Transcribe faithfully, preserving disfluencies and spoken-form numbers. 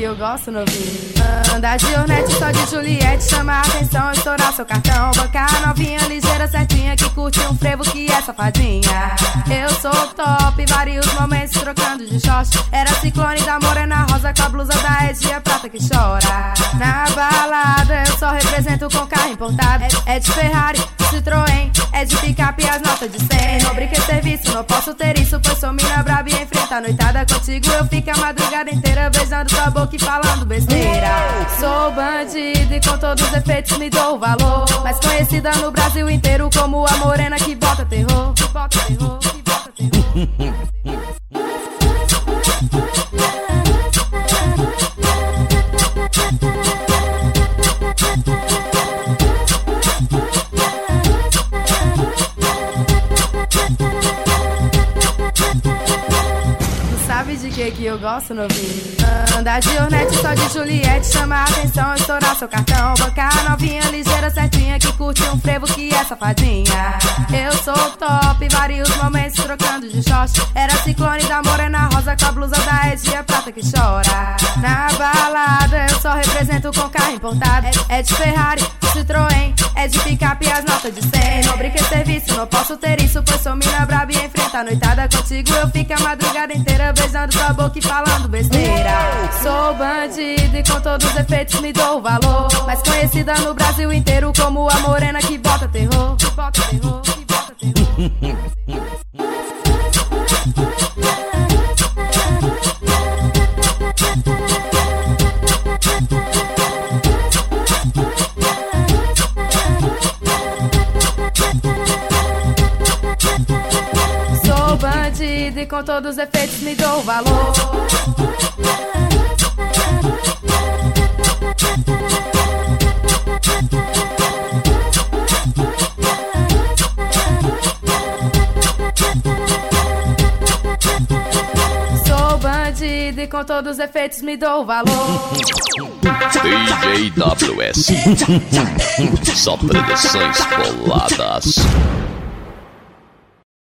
eu gosto novinho. Andar de Hornet só de Juliette, chama a atenção, estourar seu cartão. Bancar a novinha ligeira, certinha, que curte um frevo que é safadinha. Eu sou top, vários momentos trocando de short. Era ciclone da morena rosa com a blusa da Ed, é prata que chora. Na balada eu só represento com carro importado. É de Ferrari, Citroën, é de picape as notas de cem. Não brinque serviço, não posso ter isso, pois sou mina braba e enfrenta a noitada. Contigo eu fico a madrugada inteira beijando tua boca e falando besteira. Sou bandido e com todos os efeitos me dou valor, mais conhecida no Brasil inteiro como a morena que bota terror. Que bota terror, que bota terror. Sabe de que que eu gosto novinho? Andar de Hornet só de Juliette, chama a atenção, estourar seu cartão. Bancar a novinha ligeira, certinha, que curte um frevo que é safadinha. Eu sou top, vários momentos trocando de short. Era ciclone da morena rosa com a blusa da Ed, é prata que chora. Na balada eu só represento com carro importado. É de Ferrari, Citroën, é de picape as notas de cem. Não brinque serviço, não posso ter isso, pois sou mina braba e enfrenta a noitada. Contigo eu fico a madrugada inteira beijando tua boca e falando besteira. Sou bandido e com todos os efeitos me dou valor, mais conhecida no Brasil inteiro como a morena que bota terror. Que bota terror, que bota terror. Sou bandido e com todos os efeitos me dou valor. Sou bandido e com todos os efeitos me dou valor. D J W S Só produções boladas.